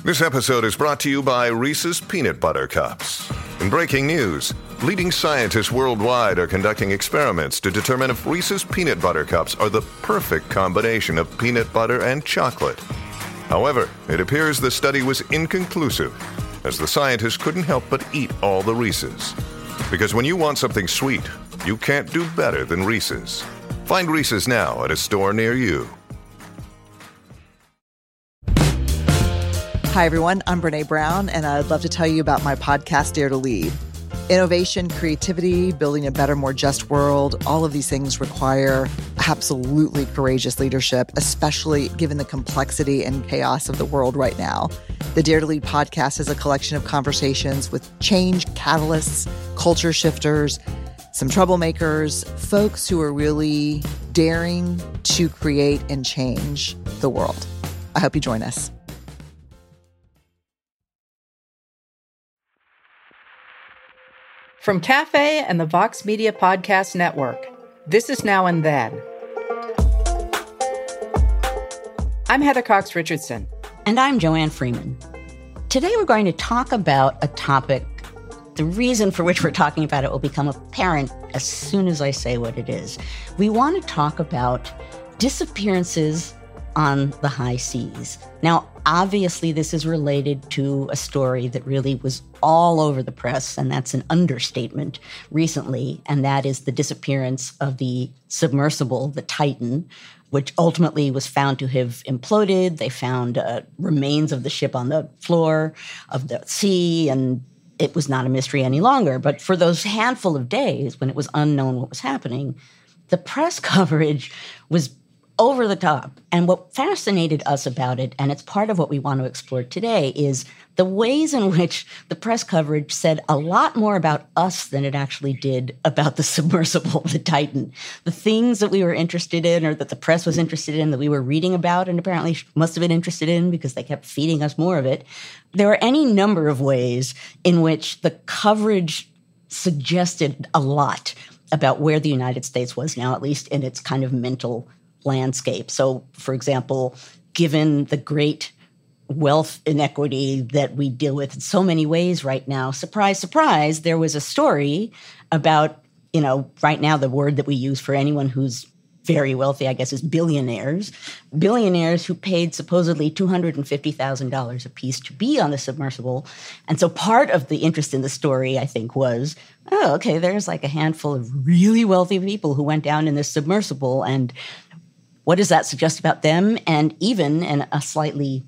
This episode is brought to you by Reese's Peanut Butter Cups. In breaking news, leading scientists worldwide are conducting experiments to determine if Reese's Peanut Butter Cups are the perfect combination of peanut butter and chocolate. However, it appears the study was inconclusive, as the scientists couldn't help but eat all the Reese's. Because when you want something sweet, you can't do better than Reese's. Find Reese's now at a store near you. Hi, everyone. I'm Brene Brown, and I'd love to tell you about my podcast, Dare to Lead. Innovation, creativity, building a better, more just world, all of these things require absolutely courageous leadership, especially given the complexity and chaos of the world right now. The Dare to Lead podcast is a collection of conversations with change catalysts, culture shifters, some troublemakers, folks who are really daring to create and change the world. I hope you join us. From Cafe and the Vox Media Podcast Network, this is Now and Then. I'm Heather Cox Richardson. And I'm Joanne Freeman. Today we're going to talk about a topic. The reason for which we're talking about it will become apparent as soon as I say what it is. We want to talk about disappearances on the high seas. Now, obviously, this is related to a story that really was all over the press, and that's an understatement recently, and that is the disappearance of the submersible, the Titan, which ultimately was found to have imploded. They found remains of the ship on the floor of the sea, and it was not a mystery any longer. But for those handful of days when it was unknown what was happening, the press coverage was over the top. And what fascinated us about it, and it's part of what we want to explore today, is the ways in which the press coverage said a lot more about us than it actually did about the submersible, the Titan. The things that we were interested in, or that the press was interested in, that we were reading about and apparently must have been interested in because they kept feeding us more of it. There were any number of ways in which the coverage suggested a lot about where the United States was now, at least in its kind of mental landscape. So, for example, given the great wealth inequity that we deal with in so many ways right now, surprise, surprise, there was a story about, right now the word that we use for anyone who's very wealthy, I guess, is billionaires. Billionaires who paid supposedly $250,000 a piece to be on the submersible. And so part of the interest in the story, I think, was, okay, there's like a handful of really wealthy people who went down in this submersible, and what does that suggest about them? And even in a slightly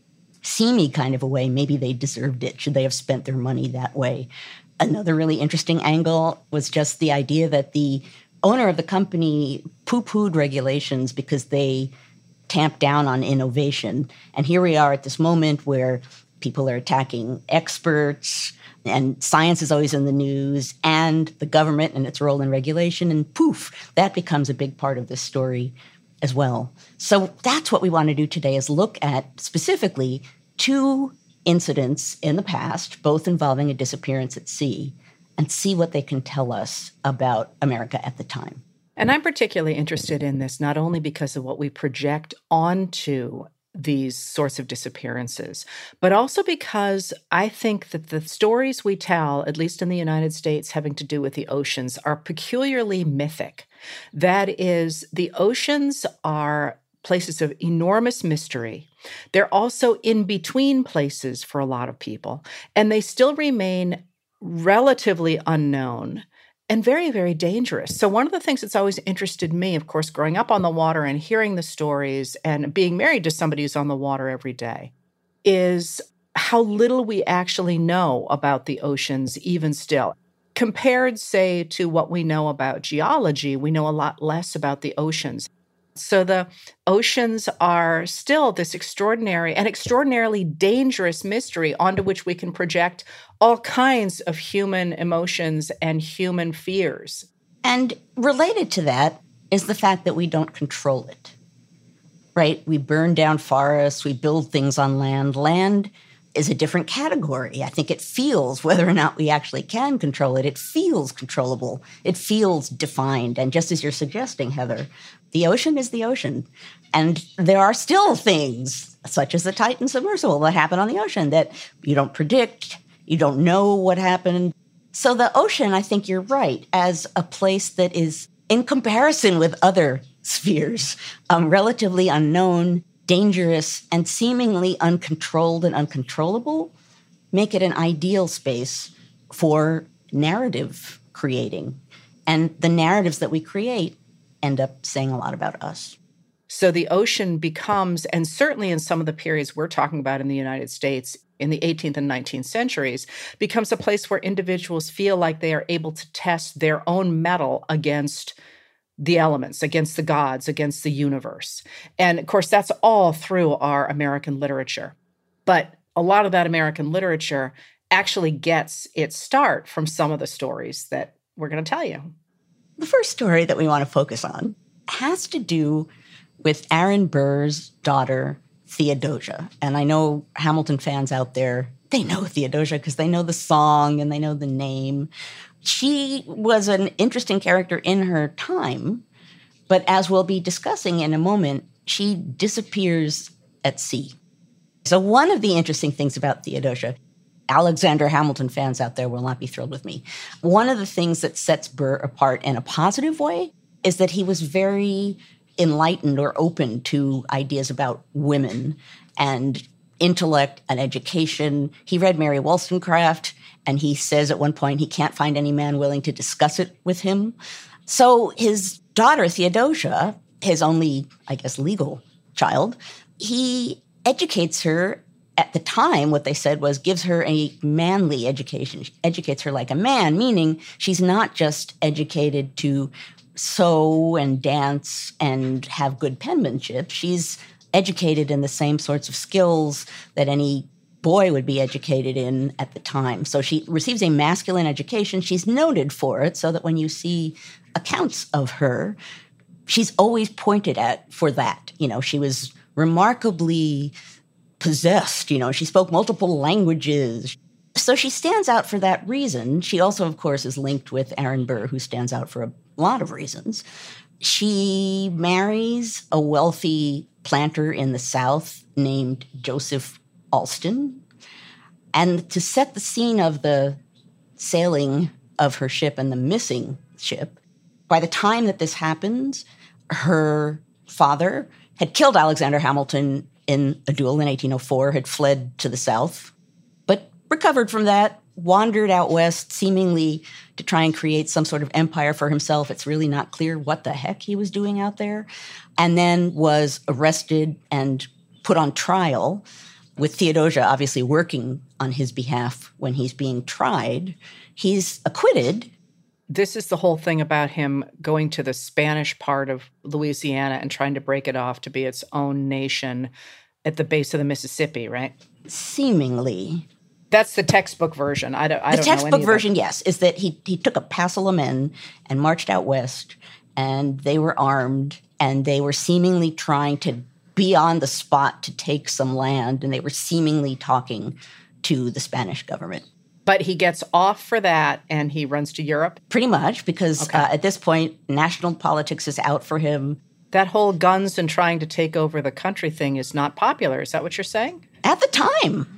seamy kind of a way, maybe they deserved it. Should they have spent their money that way? Another really interesting angle was just the idea that the owner of the company poo-pooed regulations because they tamped down on innovation. And here we are at this moment where people are attacking experts, and science is always in the news, and the government and its role in regulation, and poof, that becomes a big part of this story as well. So that's what we want to do today, is look at specifically two incidents in the past, both involving a disappearance at sea, and see what they can tell us about America at the time. And I'm particularly interested in this, not only because of what we project onto these sorts of disappearances, but also because I think that the stories we tell, at least in the United States, having to do with the oceans, are peculiarly mythic. That is, the oceans are places of enormous mystery. They're also in-between places for a lot of people, and they still remain relatively unknown and very, very dangerous. So one of the things that's always interested me, of course, growing up on the water and hearing the stories and being married to somebody who's on the water every day, is how little we actually know about the oceans even still. Compared, say, to what we know about geology, we know a lot less about the oceans. So the oceans are still this extraordinary and extraordinarily dangerous mystery onto which we can project all kinds of human emotions and human fears. And related to that is the fact that we don't control it, right? We burn down forests, we build things on land. Land is a different category. I think it feels, whether or not we actually can control it, it feels controllable. It feels defined. And just as you're suggesting, Heather, the ocean is the ocean. And there are still things, such as the Titan submersible that happened on the ocean that you don't predict, you don't know what happened. So the ocean, I think you're right, as a place that is, in comparison with other spheres, relatively unknown, dangerous, and seemingly uncontrolled and uncontrollable, make it an ideal space for narrative creating. And the narratives that we create end up saying a lot about us. So the ocean becomes, and certainly in some of the periods we're talking about in the United States, in the 18th and 19th centuries, becomes a place where individuals feel like they are able to test their own mettle against the elements, against the gods, against the universe. And of course, that's all through our American literature. But a lot of that American literature actually gets its start from some of the stories that we're going to tell you. The first story that we want to focus on has to do with Aaron Burr's daughter, Theodosia. And I know Hamilton fans out there, they know Theodosia because they know the song and they know the name. She was an interesting character in her time, but as we'll be discussing in a moment, she disappears at sea. So one of the interesting things about Theodosia, Alexander Hamilton fans out there will not be thrilled with me. One of the things that sets Burr apart in a positive way is that he was very enlightened or open to ideas about women and intellect and education. He read Mary Wollstonecraft, and he says at one point he can't find any man willing to discuss it with him. So his daughter, Theodosia, his only, I guess, legal child, he educates her. At the time, what they said was gives her a manly education, educates her like a man, meaning she's not just educated to sew and dance and have good penmanship. She's educated in the same sorts of skills that any boy would be educated in at the time. So she receives a masculine education. She's noted for it, so that when you see accounts of her, she's always pointed at for that. You know, she was remarkably possessed. You know, she spoke multiple languages. So she stands out for that reason. She also, of course, is linked with Aaron Burr, who stands out for a lot of reasons. She marries a wealthy planter in the South named Joseph Alston. And to set the scene of the sailing of her ship and the missing ship, by the time that this happens, her father had killed Alexander Hamilton in a duel in 1804, had fled to the South, but recovered from that, wandered out west, seemingly to try and create some sort of empire for himself. It's really not clear what the heck he was doing out there. And then was arrested and put on trial, with Theodosia obviously working on his behalf when he's being tried. He's acquitted. This is the whole thing about him going to the Spanish part of Louisiana and trying to break it off to be its own nation at the base of the Mississippi, right? Seemingly. That's the textbook version. I don't know any of The textbook that. version, yes, is that he took a passel of men and marched out west, and they were armed, and they were seemingly trying to be on the spot to take some land, and they were seemingly talking to the Spanish government. But he gets off for that, and he runs to Europe? Pretty much, because at this point, national politics is out for him. That whole guns and trying to take over the country thing is not popular. Is that what you're saying? At the time.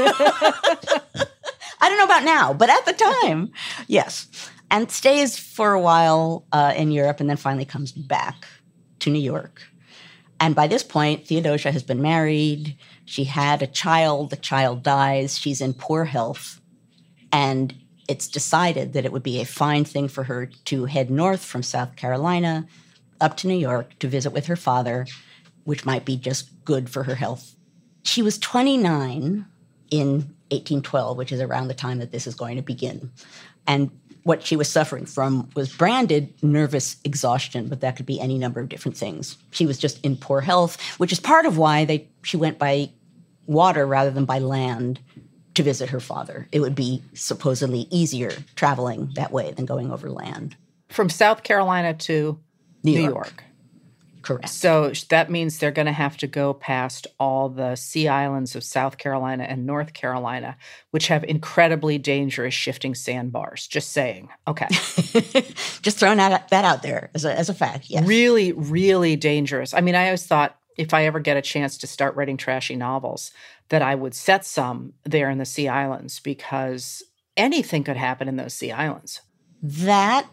I don't know about now, but at the time, yes. And stays for a while in Europe and then finally comes back to New York. And by this point, Theodosia has been married. She had a child. The child dies. She's in poor health. And it's decided that it would be a fine thing for her to head north from South Carolina up to New York to visit with her father, which might be just good for her health. She was 29 in 1812, which is around the time that this is going to begin. And what she was suffering from was branded nervous exhaustion, but that could be any number of different things. She was just in poor health, which is part of why she went by water rather than by land to visit her father. It would be supposedly easier traveling that way than going over land. From South Carolina to New York. Correct. So that means they're going to have to go past all the sea islands of South Carolina and North Carolina, which have incredibly dangerous shifting sandbars. Just saying. Okay. Just throwing that out there as a fact, yes. Really, really dangerous. I mean, I always thought if I ever get a chance to start writing trashy novels, that I would set some there in the Sea Islands, because anything could happen in those Sea Islands. That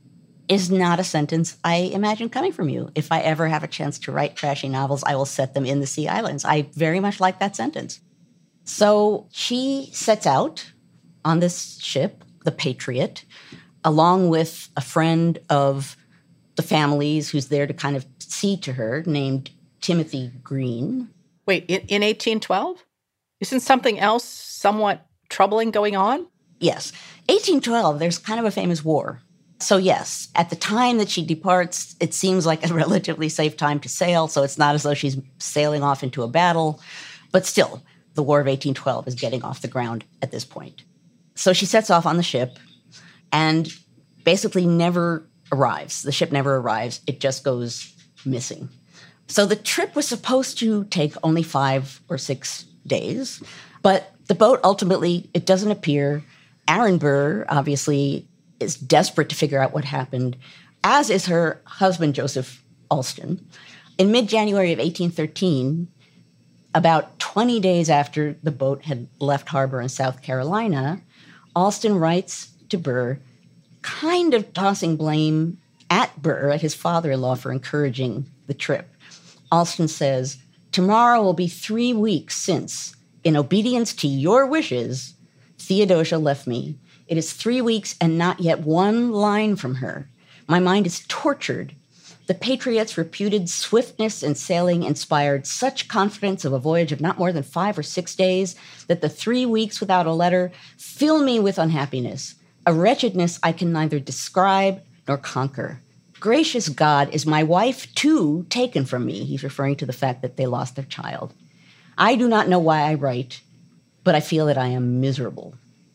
is not a sentence I imagine coming from you. If I ever have a chance to write trashy novels, I will set them in the Sea Islands. I very much like that sentence. So she sets out on this ship, the Patriot, along with a friend of the family's who's there to kind of see to her, named Timothy Green. Wait, in 1812? Isn't something else somewhat troubling going on? Yes. 1812, there's kind of a famous war. So yes, at the time that she departs, it seems like a relatively safe time to sail, so it's not as though she's sailing off into a battle. But still, the War of 1812 is getting off the ground at this point. So she sets off on the ship and basically never arrives. The ship never arrives. It just goes missing. So the trip was supposed to take only 5 or 6 days, but the boat ultimately, it doesn't appear. Aaron Burr, obviously, is desperate to figure out what happened, as is her husband, Joseph Alston. In mid-January of 1813, about 20 days after the boat had left harbor in South Carolina, Alston writes to Burr, kind of tossing blame at Burr, at his father-in-law, for encouraging the trip. Alston says, "Tomorrow will be 3 weeks since, in obedience to your wishes, Theodosia left me. It is 3 weeks and not yet one line from her. My mind is tortured. The Patriot's reputed swiftness in sailing inspired such confidence of a voyage of not more than 5 or 6 days that the 3 weeks without a letter fill me with unhappiness, a wretchedness I can neither describe nor conquer. Gracious God, is my wife, too, taken from me?" He's referring to the fact that they lost their child. "I do not know why I write, but I feel that I am miserable."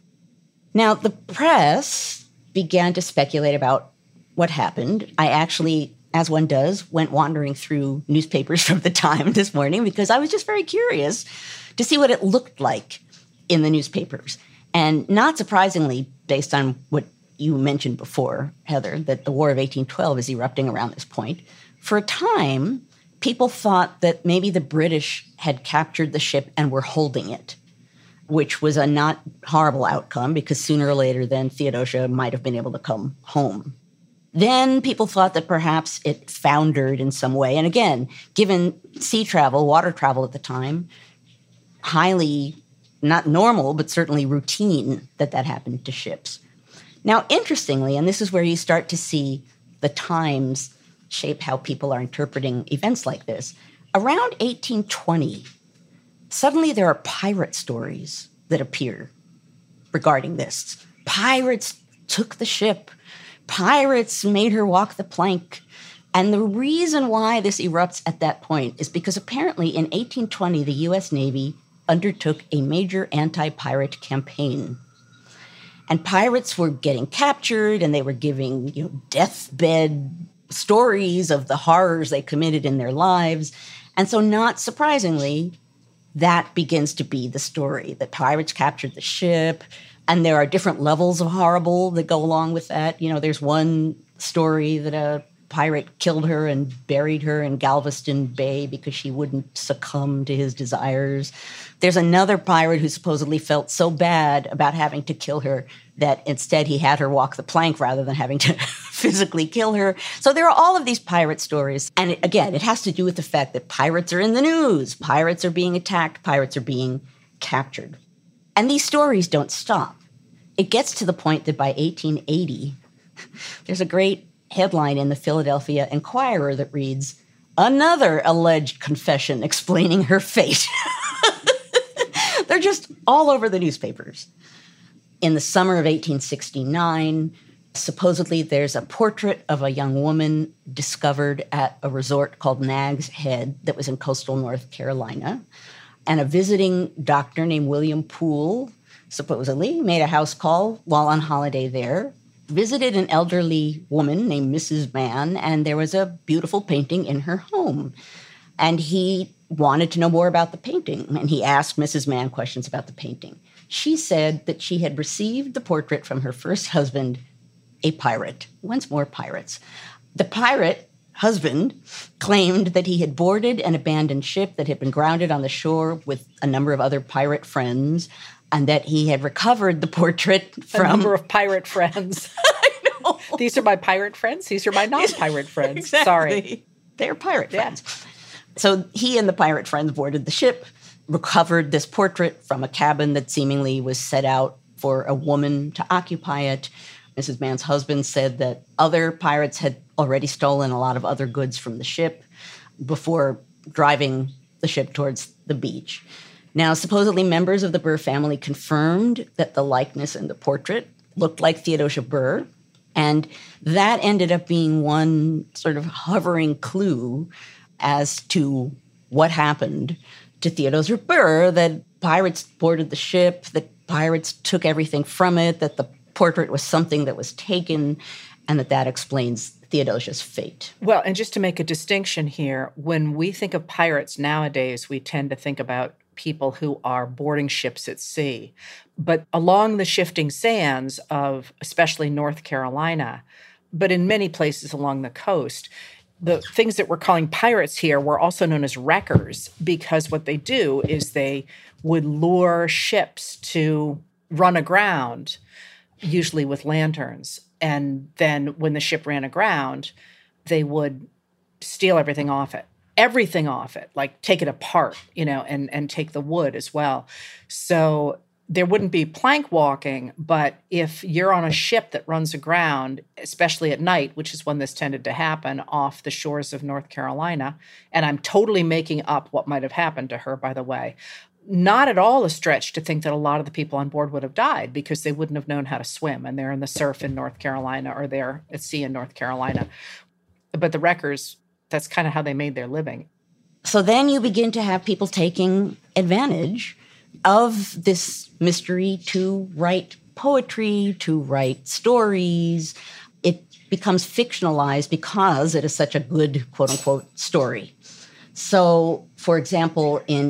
Now, the press began to speculate about what happened. I actually, as one does, went wandering through newspapers from the time this morning because I was just very curious to see what it looked like in the newspapers. And not surprisingly, based on what you mentioned before, Heather, that the War of 1812 is erupting around this point, for a time, people thought that maybe the British had captured the ship and were holding it, which was a not horrible outcome because sooner or later then Theodosia might have been able to come home. Then people thought that perhaps it foundered in some way. And again, given sea travel, water travel at the time, highly, not normal, but certainly routine that happened to ships. Now, interestingly, and this is where you start to see the times shape how people are interpreting events like this, around 1820, suddenly there are pirate stories that appear regarding this. Pirates took the ship. Pirates made her walk the plank. And the reason why this erupts at that point is because apparently in 1820, the U.S. Navy undertook a major anti-pirate campaign. And pirates were getting captured and they were giving, deathbed stories of the horrors they committed in their lives. And so not surprisingly, that begins to be the story, that pirates captured the ship, and there are different levels of horrible that go along with that. There's one story that a pirate killed her and buried her in Galveston Bay because she wouldn't succumb to his desires. There's another pirate who supposedly felt so bad about having to kill her that instead he had her walk the plank rather than having to physically kill her. So there are all of these pirate stories. And it has to do with the fact that pirates are in the news. Pirates are being attacked. Pirates are being captured. And these stories don't stop. It gets to the point that by 1880, there's a great headline in the Philadelphia Inquirer that reads, "Another alleged confession explaining her fate." They're just all over the newspapers. In the summer of 1869, supposedly there's a portrait of a young woman discovered at a resort called Nag's Head that was in coastal North Carolina. And a visiting doctor named William Poole supposedly made a house call while on holiday there, visited an elderly woman named Mrs. Mann, and there was a beautiful painting in her home. And he wanted to know more about the painting, and he asked Mrs. Mann questions about the painting. She said that she had received the portrait from her first husband, a pirate. Once more, pirates. The pirate husband, claimed that he had boarded an abandoned ship that had been grounded on the shore with a number of other pirate friends, and that he had recovered the portrait from... A number of pirate friends. I know. These are my pirate friends. These are my non-pirate friends. Exactly. Sorry. They're pirate friends. So he and the pirate friends boarded the ship, recovered this portrait from a cabin that seemingly was set out for a woman to occupy it. Mrs. Mann's husband said that other pirates had already stolen a lot of other goods from the ship before driving the ship towards the beach. Now, supposedly members of the Burr family confirmed that the likeness in the portrait looked like Theodosia Burr, and that ended up being one sort of hovering clue as to what happened to Theodosia Burr, that pirates boarded the ship, that pirates took everything from it, that the portrait was something that was taken, and that explains Theodosia's fate. Well, and just to make a distinction here, when we think of pirates nowadays, we tend to think about people who are boarding ships at sea. But along the shifting sands of especially North Carolina, but in many places along the coast, the things that we're calling pirates here were also known as wreckers, because what they do is they would lure ships to run aground, usually with lanterns. And then when the ship ran aground, they would steal everything off it, like take it apart, and take the wood as well. So there wouldn't be plank walking, but if you're on a ship that runs aground, especially at night, which is when this tended to happen off the shores of North Carolina, and I'm totally making up what might have happened to her, by the way, not at all a stretch to think that a lot of the people on board would have died because they wouldn't have known how to swim, and they're in the surf in North Carolina or they're at sea in North Carolina. But the wreckers, that's kind of how they made their living. So then you begin to have people taking advantage of this mystery to write poetry, to write stories. It becomes fictionalized because it is such a good, quote-unquote, story. So, for example, in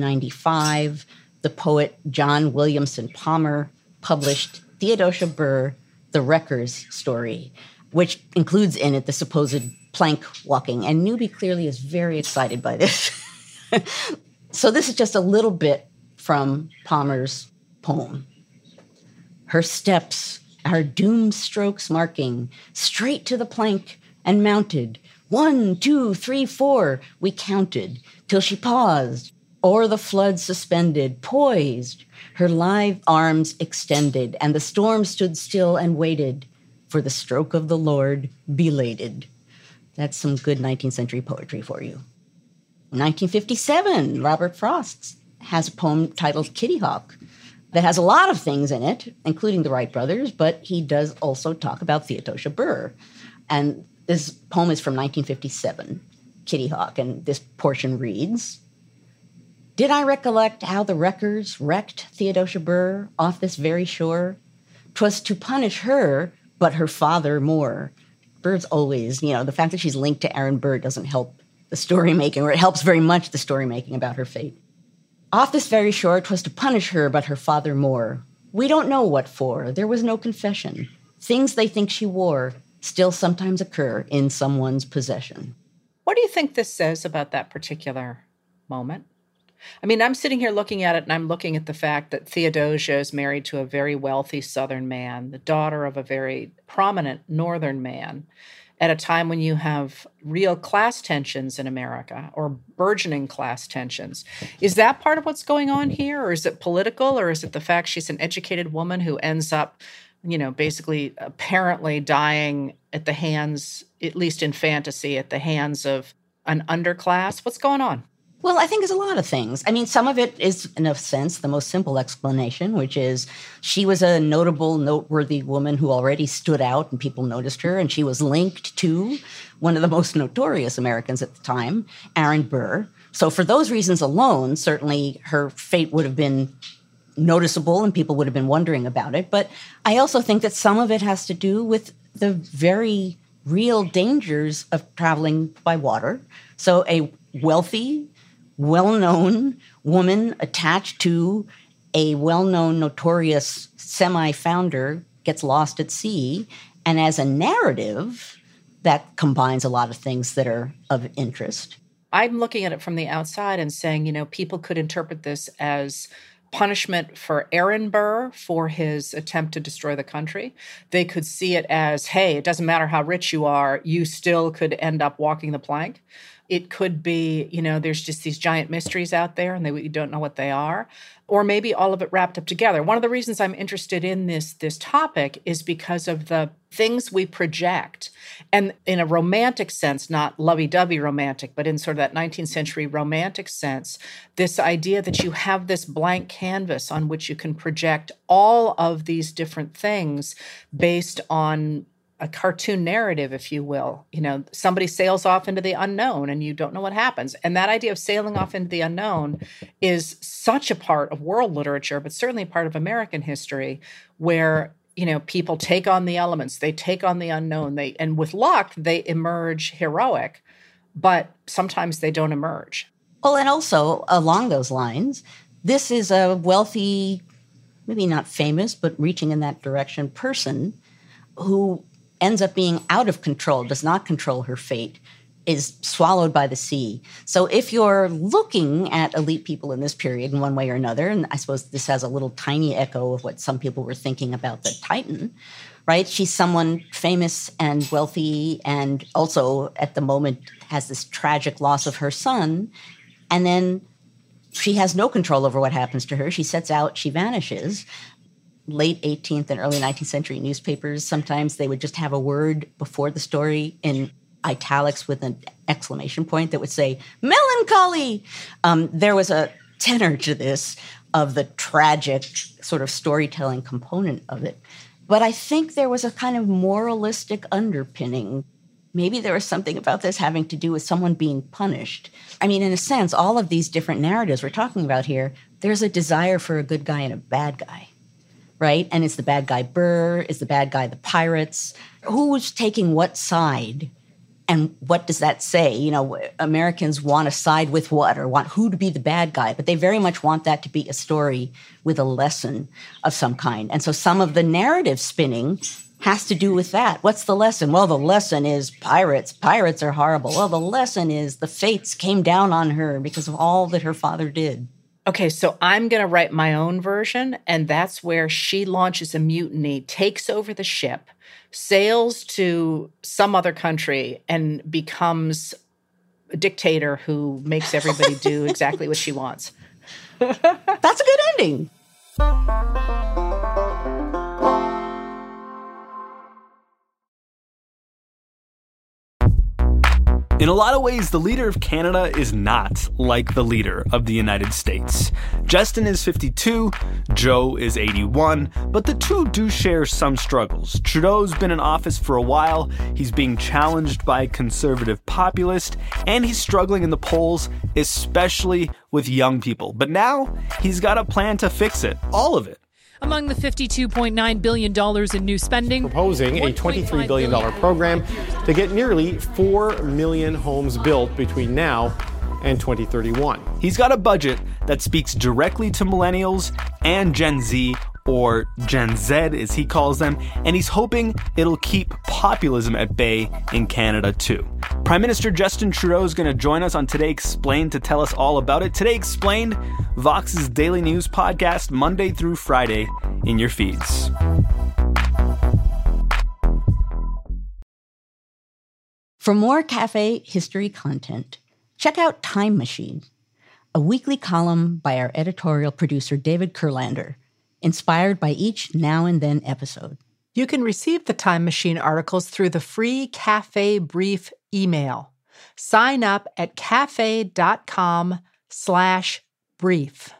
1895, the poet John Williamson Palmer published Theodosia Burr, The Wrecker's Story, which includes in it the supposed plank walking. And Newby clearly is very excited by this. So this is just a little bit from Palmer's poem. Her steps, our doom strokes marking, straight to the plank and mounted. 1, 2, 3, 4, we counted, till she paused, o'er the flood suspended, poised, her lithe arms extended, and the storm stood still and waited for the stroke of the Lord belated. That's some good 19th century poetry for you. In 1957, Robert Frost has a poem titled Kitty Hawk that has a lot of things in it, including the Wright brothers, but he does also talk about Theodosia Burr. And this poem is from 1957, Kitty Hawk, and this portion reads, Did I recollect how the wreckers wrecked Theodosia Burr off this very shore? 'Twas to punish her, but her father more. Burr's always, the fact that she's linked to Aaron Burr doesn't help the story making, or it helps very much the story making about her fate. Off this very shore, 'twas to punish her, but her father more. We don't know what for. There was no confession. Things they think she wore still sometimes occur in someone's possession. What do you think this says about that particular moment? I mean, I'm sitting here looking at it, and I'm looking at the fact that Theodosia is married to a very wealthy Southern man, the daughter of a very prominent Northern man, at a time when you have real class tensions in America, or burgeoning class tensions. Is that part of what's going on here, or is it political, or is it the fact she's an educated woman who ends up, basically apparently dying at the hands, at least in fantasy, at the hands of an underclass? What's going on? Well, I think it's a lot of things. I mean, some of it is, in a sense, the most simple explanation, which is she was a notable, noteworthy woman who already stood out and people noticed her, and she was linked to one of the most notorious Americans at the time, Aaron Burr. So for those reasons alone, certainly her fate would have been noticeable and people would have been wondering about it. But I also think that some of it has to do with the very real dangers of traveling by water. So a wealthy, well-known woman attached to a well-known, notorious semi-founder gets lost at sea. And as a narrative, that combines a lot of things that are of interest. I'm looking at it from the outside and saying, people could interpret this as punishment for Aaron Burr for his attempt to destroy the country. They could see it as, hey, it doesn't matter how rich you are, you still could end up walking the plank. It could be, there's just these giant mysteries out there and we don't know what they are. Or maybe all of it wrapped up together. One of the reasons I'm interested in this topic is because of the things we project. And in a romantic sense, not lovey-dovey romantic, but in sort of that 19th century romantic sense, this idea that you have this blank canvas on which you can project all of these different things based on a cartoon narrative, if you will. Somebody sails off into the unknown and you don't know what happens. And that idea of sailing off into the unknown is such a part of world literature, but certainly a part of American history where, people take on the elements, they take on the unknown, and with luck, they emerge heroic, but sometimes they don't emerge. Well, and also along those lines, this is a wealthy, maybe not famous, but reaching in that direction person who ends up being out of control, does not control her fate, is swallowed by the sea. So if you're looking at elite people in this period in one way or another, and I suppose this has a little tiny echo of what some people were thinking about the Titan, right? She's someone famous and wealthy and also at the moment has this tragic loss of her son. And then she has no control over what happens to her. She sets out, she vanishes. Late 18th and early 19th century newspapers, sometimes they would just have a word before the story in italics with an exclamation point that would say, melancholy. There was a tenor to this of the tragic sort of storytelling component of it. But I think there was a kind of moralistic underpinning. Maybe there was something about this having to do with someone being punished. I mean, in a sense, all of these different narratives we're talking about here, there's a desire for a good guy and a bad guy. Right? And it's the bad guy Burr, is the bad guy the pirates. Who's taking what side? And what does that say? Americans want to side with what or want who to be the bad guy, but they very much want that to be a story with a lesson of some kind. And so some of the narrative spinning has to do with that. What's the lesson? Well, the lesson is pirates. Pirates are horrible. Well, the lesson is the fates came down on her because of all that her father did. Okay, so I'm going to write my own version, and that's where she launches a mutiny, takes over the ship, sails to some other country, and becomes a dictator who makes everybody do exactly what she wants. That's a good ending. In a lot of ways, the leader of Canada is not like the leader of the United States. Justin is 52, Joe is 81, but the two do share some struggles. Trudeau's been in office for a while, he's being challenged by a conservative populist, and he's struggling in the polls, especially with young people. But now, he's got a plan to fix it, all of it. Among the $52.9 billion in new spending, proposing a $23 billion program to get nearly 4 million homes built between now and 2031. He's got a budget that speaks directly to millennials and Gen Z, or Gen Z as he calls them, and he's hoping it'll keep populism at bay in Canada too. Prime Minister Justin Trudeau is going to join us on Today Explained to tell us all about it. Today Explained, Vox's daily news podcast, Monday through Friday in your feeds. For more Cafe history content, check out Time Machine, a weekly column by our editorial producer David Kurlander, inspired by each now and then episode. You can receive the Time Machine articles through the free Cafe Brief email. Sign up at cafe.com/brief.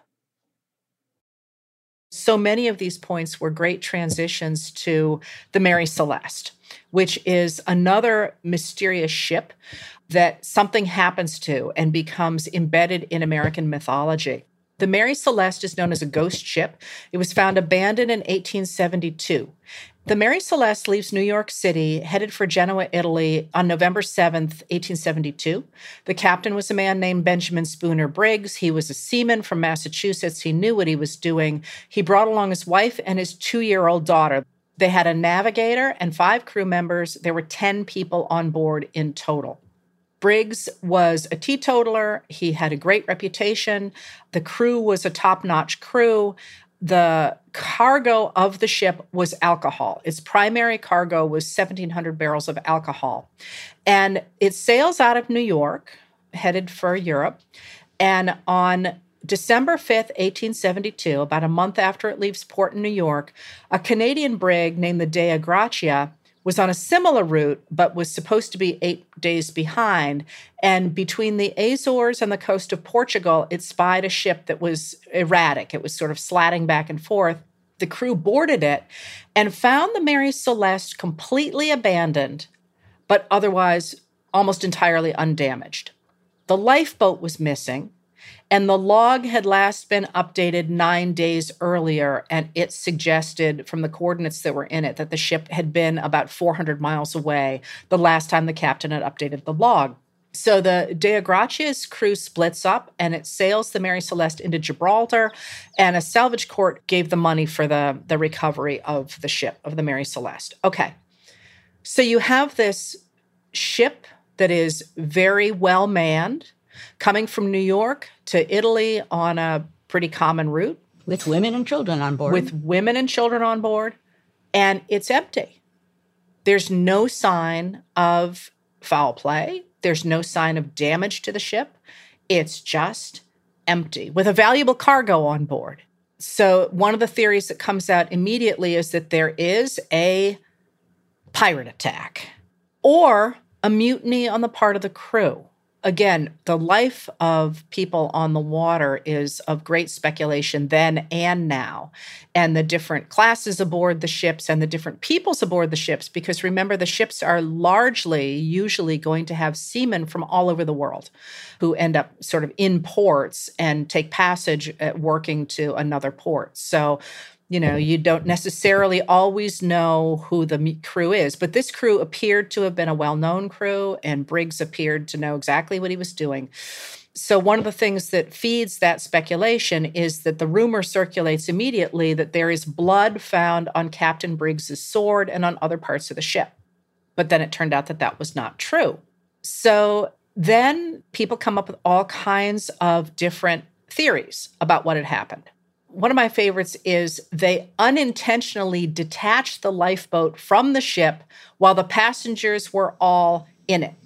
So many of these points were great transitions to the Mary Celeste, which is another mysterious ship that something happens to and becomes embedded in American mythology. The Mary Celeste is known as a ghost ship. It was found abandoned in 1872. The Mary Celeste leaves New York City, headed for Genoa, Italy, on November 7th, 1872. The captain was a man named Benjamin Spooner Briggs. He was a seaman from Massachusetts. He knew what he was doing. He brought along his wife and his 2-year-old daughter. They had a navigator and 5 crew members. There were 10 people on board in total. Briggs was a teetotaler. He had a great reputation. The crew was a top-notch crew. The cargo of the ship was alcohol. Its primary cargo was 1,700 barrels of alcohol. And it sails out of New York, headed for Europe. And on December 5th, 1872, about a month after it leaves port in New York, a Canadian brig named the Dea Gratia was on a similar route, but was supposed to be 8 days behind. And between the Azores and the coast of Portugal, it spied a ship that was erratic. It was sort of slatting back and forth. The crew boarded it and found the Mary Celeste completely abandoned, but otherwise almost entirely undamaged. The lifeboat was missing, and the log had last been updated 9 days earlier, and it suggested from the coordinates that were in it that the ship had been about 400 miles away the last time the captain had updated the log. So the Dea Gratia's crew splits up, and it sails the Mary Celeste into Gibraltar, and a salvage court gave the money for the recovery of the ship, of the Mary Celeste. Okay, so you have this ship that is very well manned, coming from New York to Italy on a pretty common route. With women and children on board. With women and children on board. And it's empty. There's no sign of foul play. There's no sign of damage to the ship. It's just empty with a valuable cargo on board. So one of the theories that comes out immediately is that there is a pirate attack or a mutiny on the part of the crew. Again, the life of people on the water is of great speculation then and now, and the different classes aboard the ships and the different peoples aboard the ships, because remember, the ships are usually going to have seamen from all over the world who end up sort of in ports and take passage at working to another port. So, you don't necessarily always know who the crew is, but this crew appeared to have been a well-known crew, and Briggs appeared to know exactly what he was doing. So one of the things that feeds that speculation is that the rumor circulates immediately that there is blood found on Captain Briggs's sword and on other parts of the ship. But then it turned out that that was not true. So then people come up with all kinds of different theories about what had happened. One of my favorites is they unintentionally detached the lifeboat from the ship while the passengers were all in it.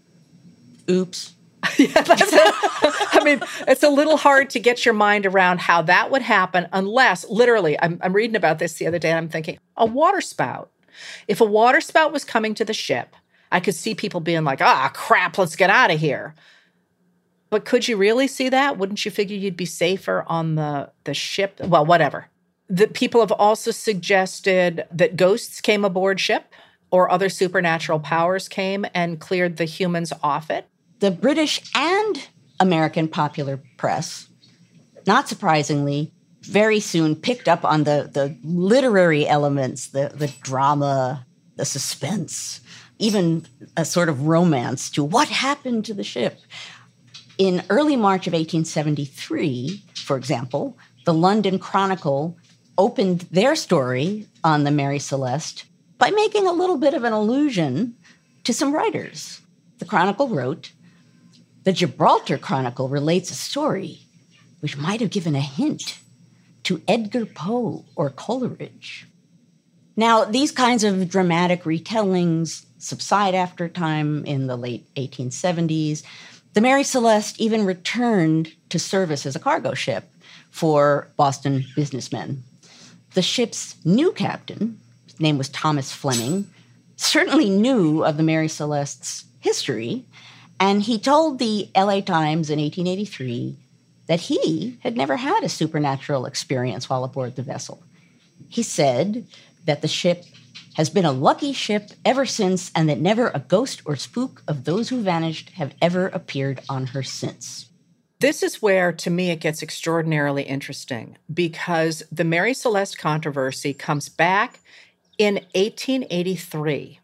Oops. Yeah, that's it. It's a little hard to get your mind around how that would happen unless, literally, I'm reading about this the other day and I'm thinking, a water spout. If a water spout was coming to the ship, I could see people being like, crap, let's get out of here. But could you really see that? Wouldn't you figure you'd be safer on the ship? Well, whatever. The people have also suggested that ghosts came aboard ship or other supernatural powers came and cleared the humans off it. The British and American popular press, not surprisingly, very soon picked up on the literary elements, the drama, the suspense, even a sort of romance to what happened to the ship. In early March of 1873, for example, the London Chronicle opened their story on the Mary Celeste by making a little bit of an allusion to some writers. The Chronicle wrote, "The Gibraltar Chronicle relates a story which might have given a hint to Edgar Poe or Coleridge." Now, these kinds of dramatic retellings subside after time in the late 1870s. The Mary Celeste even returned to service as a cargo ship for Boston businessmen. The ship's new captain, his name was Thomas Fleming, certainly knew of the Mary Celeste's history, and he told the LA Times in 1883 that he had never had a supernatural experience while aboard the vessel. He said that the ship has been a lucky ship ever since, and that never a ghost or spook of those who vanished have ever appeared on her since. This is where, to me, it gets extraordinarily interesting, because the Mary Celeste controversy comes back in 1883.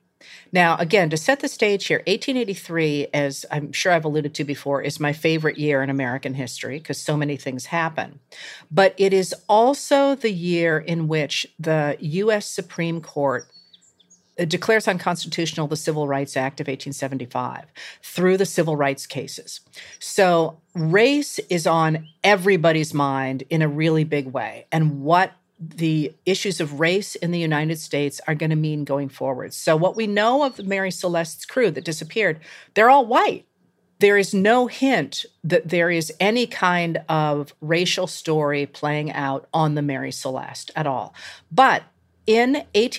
Now, again, to set the stage here, 1883, as I'm sure I've alluded to before, is my favorite year in American history because so many things happen. But it is also the year in which the U.S. Supreme Court declares unconstitutional the Civil Rights Act of 1875 through the civil rights cases. So race is on everybody's mind in a really big way, and what the issues of race in the United States are going to mean going forward. So what we know of the Mary Celeste's crew that disappeared, they're all white. There is no hint that there is any kind of racial story playing out on the Mary Celeste at all. But in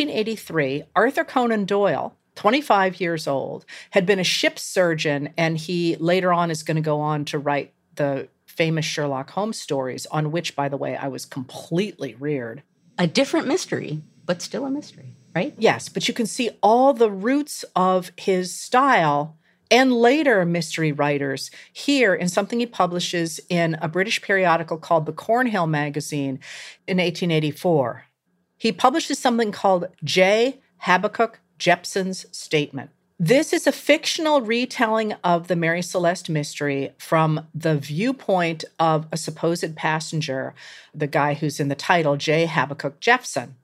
1883, Arthur Conan Doyle, 25 years old, had been a ship's surgeon, and he later on is going to go on to write the famous Sherlock Holmes stories, on which, by the way, I was completely reared. A different mystery, but still a mystery, right? Yes, but you can see all the roots of his style and later mystery writers here in something he publishes in a British periodical called the Cornhill Magazine in 1884. He publishes something called J. Habakkuk Jephson's Statement. This is a fictional retelling of the Mary Celeste mystery from the viewpoint of a supposed passenger, the guy who's in the title, J. Habakkuk Jephson.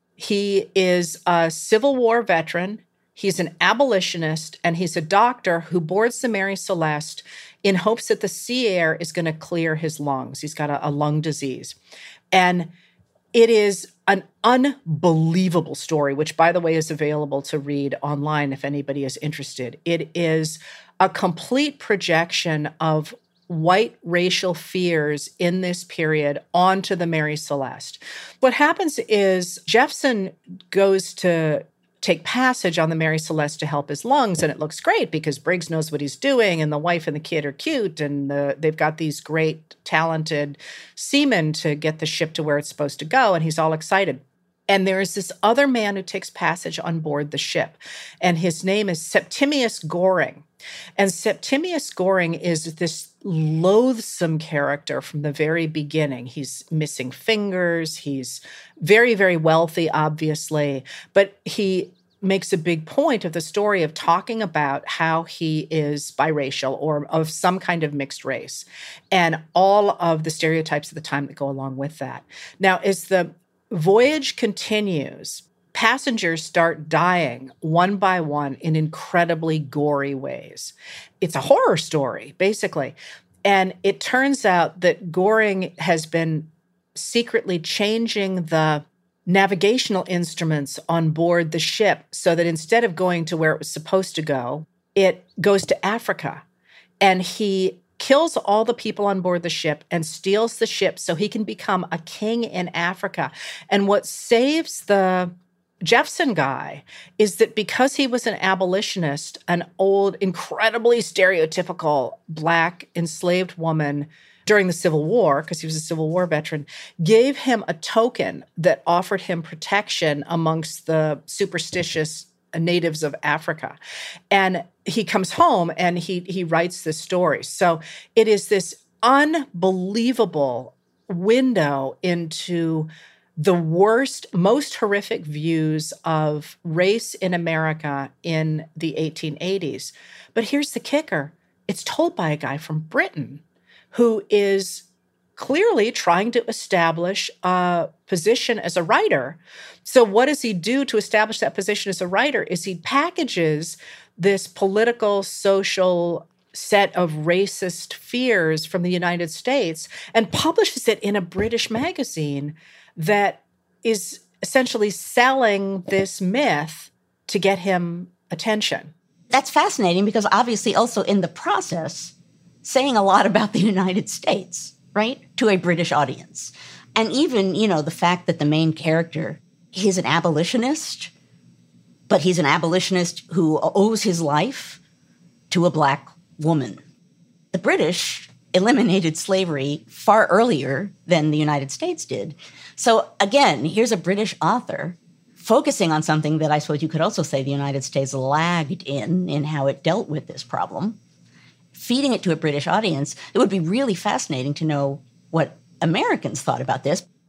He is a Civil War veteran, he's an abolitionist, and he's a doctor who boards the Mary Celeste in hopes that the sea air is going to clear his lungs. He's got a lung disease. And it is an unbelievable story, which, by the way, is available to read online if anybody is interested. It is a complete projection of white racial fears in this period onto the Mary Celeste. What happens is Jephson goes to take passage on the Mary Celeste to help his lungs, and it looks great because Briggs knows what he's doing, and the wife and the kid are cute, and they've got these great, talented seamen to get the ship to where it's supposed to go, and he's all excited. And there is this other man who takes passage on board the ship, and his name is Septimius Goring. And Septimius Goring is this loathsome character from the very beginning. He's missing fingers. He's very, very wealthy, obviously, but he makes a big point of the story of talking about how he is biracial or of some kind of mixed race and all of the stereotypes of the time that go along with that. Now, as the voyage continues, passengers start dying one by one in incredibly gory ways. It's a horror story, basically. And it turns out that Goring has been secretly changing the navigational instruments on board the ship so that instead of going to where it was supposed to go, it goes to Africa. And he kills all the people on board the ship and steals the ship so he can become a king in Africa. And what saves the Jephson guy is that because he was an abolitionist, an old, incredibly stereotypical Black enslaved woman during the Civil War, because he was a Civil War veteran, gave him a token that offered him protection amongst the superstitious natives of Africa. And he comes home and he writes this story. So it is this unbelievable window into the worst, most horrific views of race in America in the 1880s. But here's the kicker. It's told by a guy from Britain who is clearly trying to establish a position as a writer. So what does he do to establish that position as a writer is he packages this political, social set of racist fears from the United States and publishes it in a British magazine that is essentially selling this myth to get him attention. That's fascinating because obviously also in the process, saying a lot about the United States, right, to a British audience. And even, the fact that the main character, he's an abolitionist, but he's an abolitionist who owes his life to a Black woman. The British eliminated slavery far earlier than the United States did. So again, here's a British author focusing on something that I suppose you could also say the United States lagged in how it dealt with this problem, feeding it to a British audience. It would be really fascinating to know what Americans thought about this.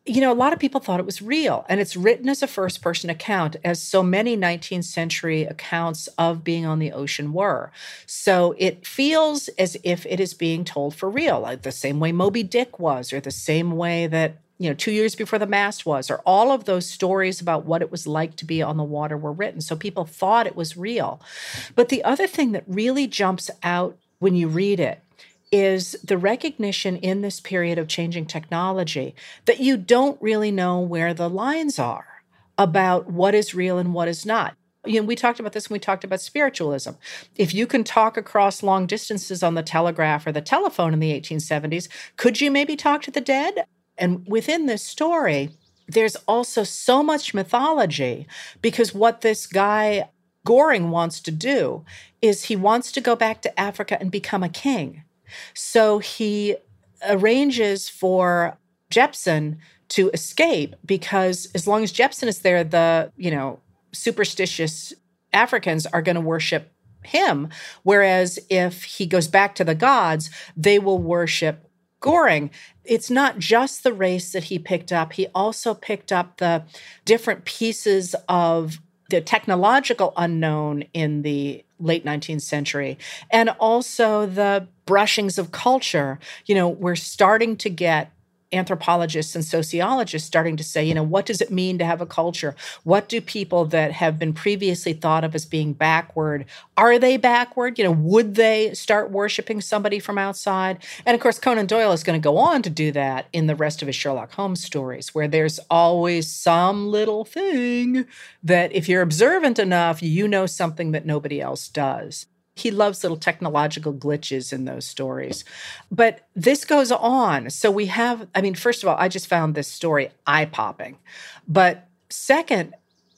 a lot of people thought it was real, and it's written as a first-person account, as so many 19th century accounts of being on the ocean were. So it feels as if it is being told for real, like the same way Moby Dick was, or the same way that 2 years before the mast was, or all of those stories about what it was like to be on the water were written. So people thought it was real. But the other thing that really jumps out when you read it is the recognition in this period of changing technology that you don't really know where the lines are about what is real and what is not. We talked about this when we talked about spiritualism. If you can talk across long distances on the telegraph or the telephone in the 1870s, could you maybe talk to the dead? And within this story, there's also so much mythology, because what this guy Goring wants to do is he wants to go back to Africa and become a king. So he arranges for Jepson to escape, because as long as Jepson is there, the, superstitious Africans are going to worship him. Whereas if he goes back to the gods, they will worship Goring. It's not just the race that he picked up. He also picked up the different pieces of the technological unknown in the late 19th century, and also the brushings of culture. We're starting to get anthropologists and sociologists starting to say, what does it mean to have a culture? What do people that have been previously thought of as being backward, are they backward? Would they start worshiping somebody from outside? And of course, Conan Doyle is going to go on to do that in the rest of his Sherlock Holmes stories, where there's always some little thing that if you're observant enough, you know something that nobody else does. He loves little technological glitches in those stories. But this goes on. So we have, first of all, I just found this story eye-popping. But second,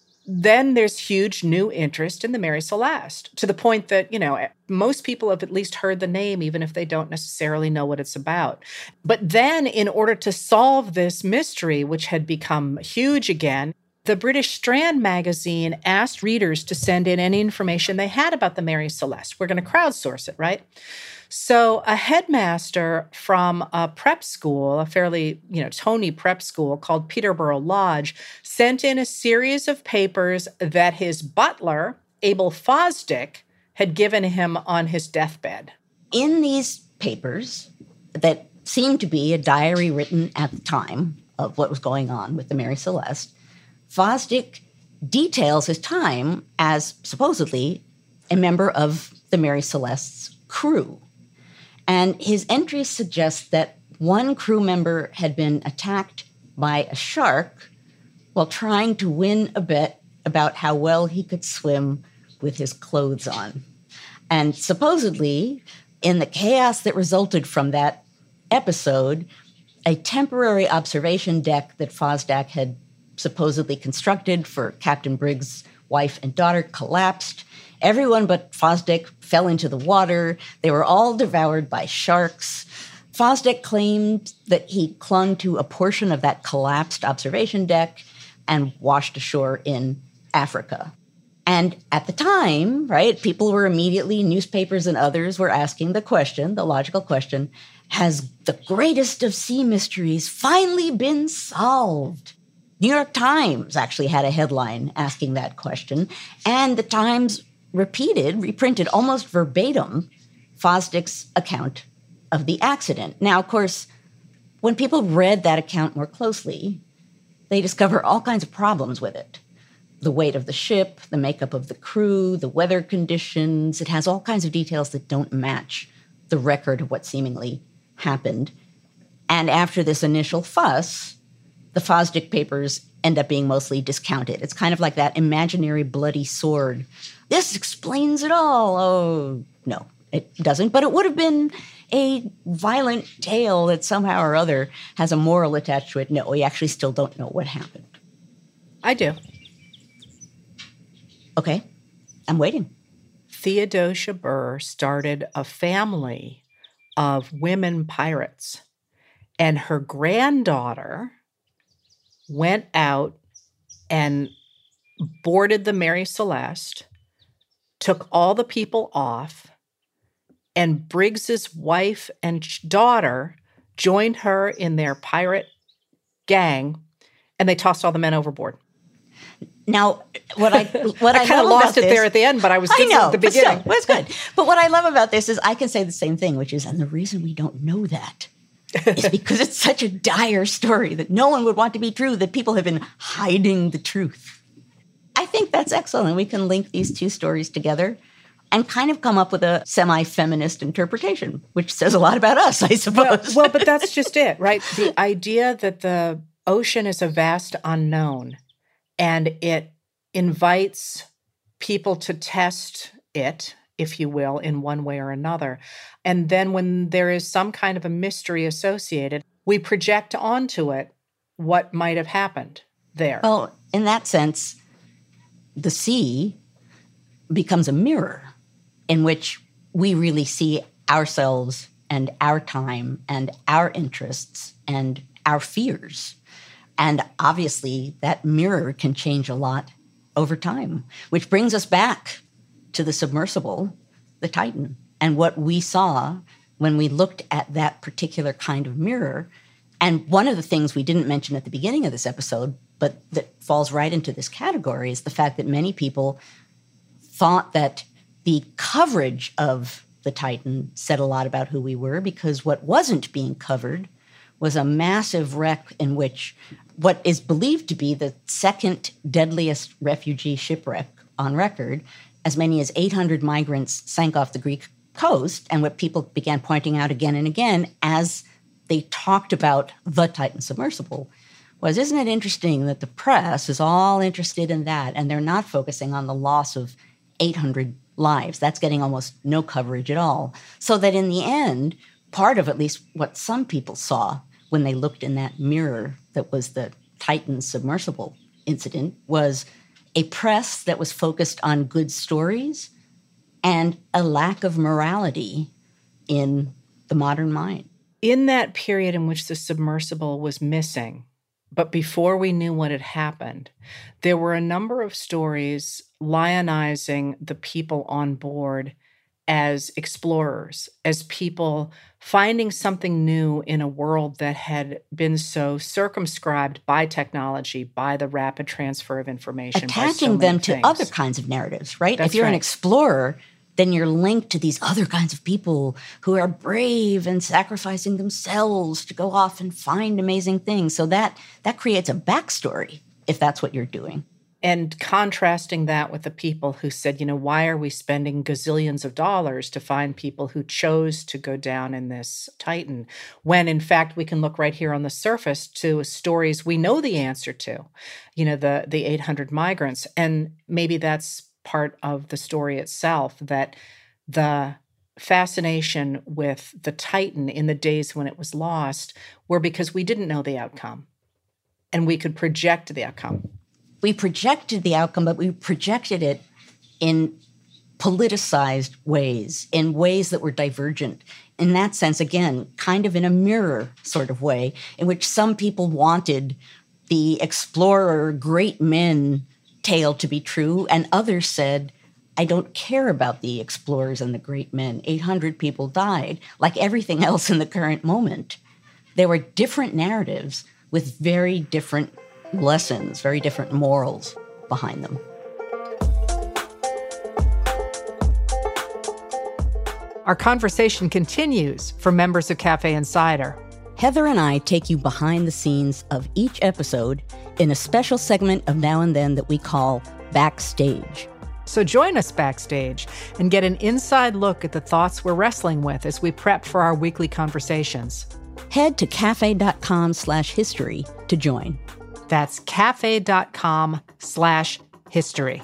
then there's huge new interest in the Mary Celeste, to the point that, most people have at least heard the name, even if they don't necessarily know what it's about. But then in order to solve this mystery, which had become huge again, the British Strand magazine asked readers to send in any information they had about the Mary Celeste. We're going to crowdsource it, right? So a headmaster from a prep school, a fairly, Tony prep school called Peterborough Lodge, sent in a series of papers that his butler, Abel Fosdick, had given him on his deathbed. In these papers that seemed to be a diary written at the time of what was going on with the Mary Celeste, Fosdick details his time as supposedly a member of the Mary Celeste's crew. And his entries suggest that one crew member had been attacked by a shark while trying to win a bet about how well he could swim with his clothes on. And supposedly, in the chaos that resulted from that episode, a temporary observation deck that Fosdick had supposedly constructed for Captain Briggs' wife and daughter collapsed. Everyone but Fosdick fell into the water. They were all devoured by sharks. Fosdick claimed that he clung to a portion of that collapsed observation deck and washed ashore in Africa. And at the time, right, people were immediately, newspapers and others were asking the question, the logical question, has the greatest of sea mysteries finally been solved? New York Times actually had a headline asking that question, and the Times reprinted almost verbatim Fosdick's account of the accident. Now, of course, when people read that account more closely, they discover all kinds of problems with it. The weight of the ship, the makeup of the crew, the weather conditions. It has all kinds of details that don't match the record of what seemingly happened. And after this initial fuss, the Fosdick papers end up being mostly discounted. It's kind of like that imaginary bloody sword. This explains it all. Oh, no, it doesn't. But it would have been a violent tale that somehow or other has a moral attached to it. No, we actually still don't know what happened. I do. Okay, I'm waiting. Theodosia Burr started a family of women pirates, and her granddaughter went out and boarded the Mary Celeste, took all the people off, and Briggs's wife and daughter joined her in their pirate gang, and they tossed all the men overboard. Now, what I kind of lost it there at the end, but I was good at the beginning. That's good. But what I love about this is I can say the same thing, which is, and the reason we don't know that is because it's such a dire story that no one would want to be true, that people have been hiding the truth. I think that's excellent. We can link these two stories together and kind of come up with a semi-feminist interpretation, which says a lot about us, I suppose. Well, but that's just it, right? The idea that the ocean is a vast unknown, and it invites people to test it, if you will, in one way or another. And then when there is some kind of a mystery associated, we project onto it what might have happened there. Well, in that sense, the sea becomes a mirror in which we really see ourselves and our time and our interests and our fears. And obviously, that mirror can change a lot over time, which brings us back to the submersible, the Titan, and what we saw when we looked at that particular kind of mirror. And one of the things we didn't mention at the beginning of this episode, but that falls right into this category, is the fact that many people thought that the coverage of the Titan said a lot about who we were, because what wasn't being covered was a massive wreck in which what is believed to be the second deadliest refugee shipwreck on record, as many as 800 migrants sank off the Greek coast. And what people began pointing out again and again as they talked about the Titan submersible was, isn't it interesting that the press is all interested in that and they're not focusing on the loss of 800 lives? That's getting almost no coverage at all. So that in the end, part of at least what some people saw when they looked in that mirror that was the Titan submersible incident was a press that was focused on good stories and a lack of morality in the modern mind. In that period in which the submersible was missing, but before we knew what had happened, there were a number of stories lionizing the people on board as explorers, as people finding something new in a world that had been so circumscribed by technology, by the rapid transfer of information. Attaching them to other kinds of narratives, right? That's if you're right. an explorer, then you're linked to these other kinds of people who are brave and sacrificing themselves to go off and find amazing things. So that creates a backstory, if that's what you're doing. And contrasting that with the people who said, why are we spending gazillions of dollars to find people who chose to go down in this Titan, when in fact we can look right here on the surface to stories we know the answer to, the 800 migrants. And maybe that's part of the story itself, that the fascination with the Titan in the days when it was lost were because we didn't know the outcome and we could project the outcome. We projected the outcome, but we projected it in politicized ways, in ways that were divergent. In that sense, again, kind of in a mirror sort of way, in which some people wanted the explorer, great men tale to be true, and others said, I don't care about the explorers and the great men. 800 people died, like everything else in the current moment. There were different narratives with very different lessons, very different morals behind them. Our conversation continues for members of Cafe Insider. Heather and I take you behind the scenes of each episode in a special segment of Now and Then that we call Backstage. So join us backstage and get an inside look at the thoughts we're wrestling with as we prep for our weekly conversations. Head to cafe.com/history to join. That's cafe.com/history.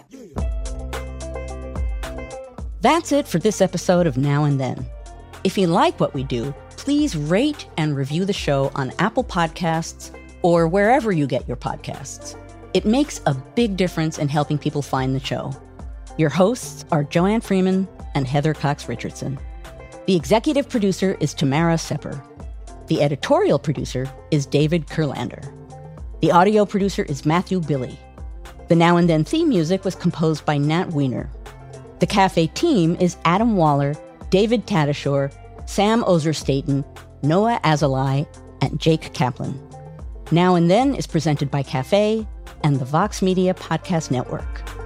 That's it for this episode of Now and Then. If you like what we do, please rate and review the show on Apple Podcasts or wherever you get your podcasts. It makes a big difference in helping people find the show. Your hosts are Joanne Freeman and Heather Cox Richardson. The executive producer is Tamara Sepper. The editorial producer is David Kurlander. The audio producer is Matthew Billy. The Now and Then theme music was composed by Nat Weiner. The Cafe team is Adam Waller, David Tadashore, Sam Ozer-Staten, Noah Azalai, and Jake Kaplan. Now and Then is presented by Cafe and the Vox Media Podcast Network.